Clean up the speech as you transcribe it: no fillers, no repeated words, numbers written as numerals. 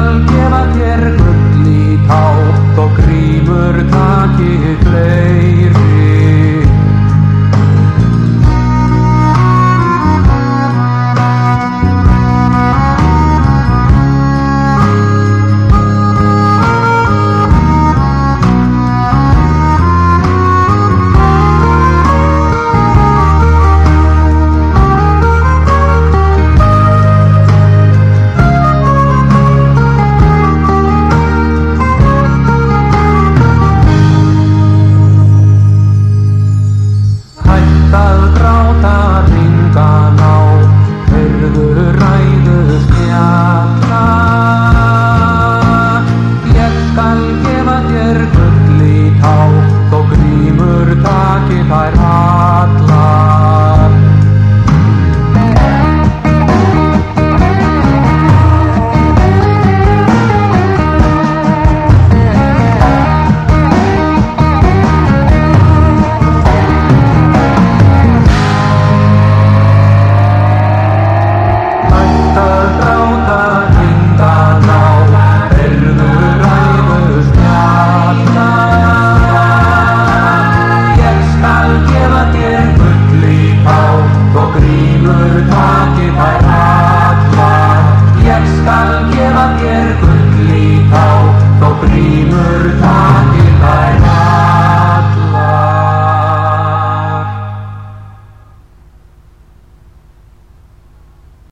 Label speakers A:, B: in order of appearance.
A: skal gefa þér gull í tá, þó grímur taki fleiri. Að gráta ringan á, heyrðu ræðu snjalla. Ég skal gefa þér gull í tá, þó grímur taki þær allar. Ég skal gefa þér gull í tá, þó grímur